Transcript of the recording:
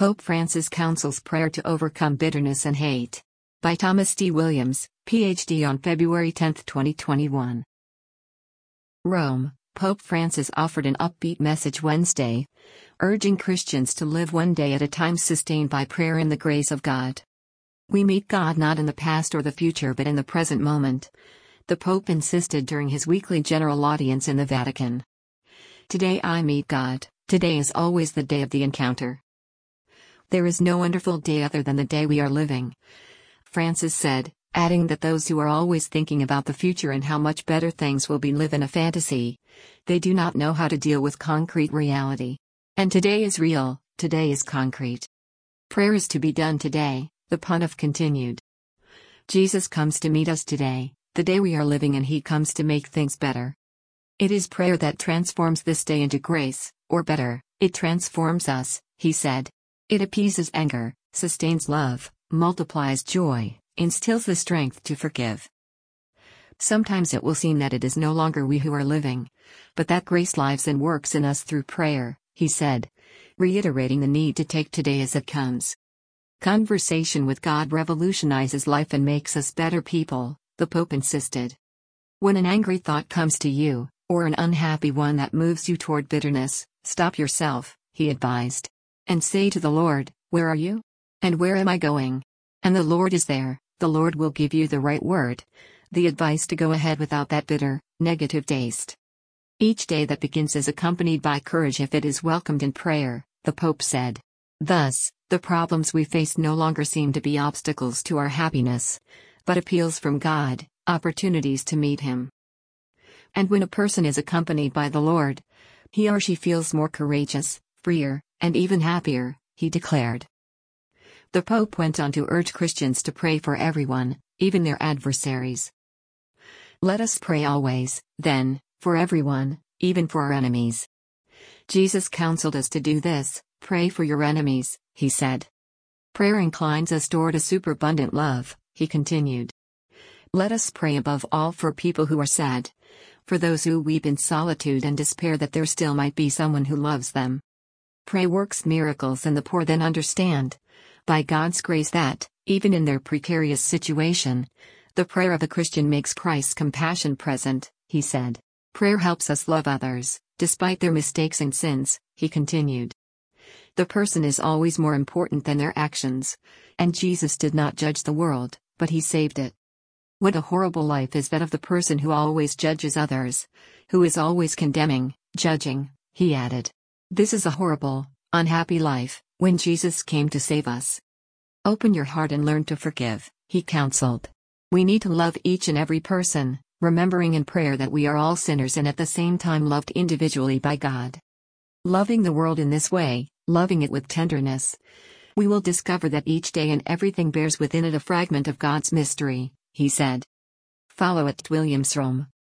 Pope Francis counsels prayer to overcome bitterness and hate. By Thomas D. Williams, Ph.D. on February 10, 2021. Rome, Pope Francis offered an upbeat message Wednesday, urging Christians to live one day at a time sustained by prayer and the grace of God. We meet God not in the past or the future but in the present moment, the Pope insisted during his weekly general audience in the Vatican. Today I meet God, today is always the day of the encounter. There is no wonderful day other than the day we are living, Francis said, adding that those who are always thinking about the future and how much better things will be live in a fantasy. They do not know how to deal with concrete reality. And today is real, today is concrete. Prayer is to be done today, the pontiff continued. Jesus comes to meet us today, the day we are living, and he comes to make things better. It is prayer that transforms this day into grace, or better, it transforms us, he said. It appeases anger, sustains love, multiplies joy, instills the strength to forgive. Sometimes it will seem that it is no longer we who are living, but that grace lives and works in us through prayer, he said, reiterating the need to take today as it comes. Conversation with God revolutionizes life and makes us better people, the Pope insisted. When an angry thought comes to you, or an unhappy one that moves you toward bitterness, stop yourself, he advised. And say to the Lord, "Where are you? And where am I going?" And the Lord is there, the Lord will give you the right word, the advice to go ahead without that bitter, negative taste. Each day that begins is accompanied by courage if it is welcomed in prayer, the Pope said. Thus, the problems we face no longer seem to be obstacles to our happiness, but appeals from God, opportunities to meet Him. And when a person is accompanied by the Lord, he or she feels more courageous, freer, and even happier, he declared. The Pope went on to urge Christians to pray for everyone, even their adversaries. Let us pray always, then, for everyone, even for our enemies. Jesus counseled us to do this, pray for your enemies, he said. Prayer inclines us toward a superabundant love, he continued. Let us pray above all for people who are sad, for those who weep in solitude and despair that there still might be someone who loves them. Pray works miracles, and the poor then understand, by God's grace, that, even in their precarious situation, the prayer of a Christian makes Christ's compassion present, he said. Prayer helps us love others, despite their mistakes and sins, he continued. The person is always more important than their actions, and Jesus did not judge the world, but he saved it. What a horrible life is that of the person who always judges others, who is always condemning, judging, he added. This is a horrible, unhappy life, when Jesus came to save us. Open your heart and learn to forgive, he counseled. We need to love each and every person, remembering in prayer that we are all sinners and at the same time loved individually by God. Loving the world in this way, loving it with tenderness, we will discover that each day and everything bears within it a fragment of God's mystery, he said. Follow at Williams Rome.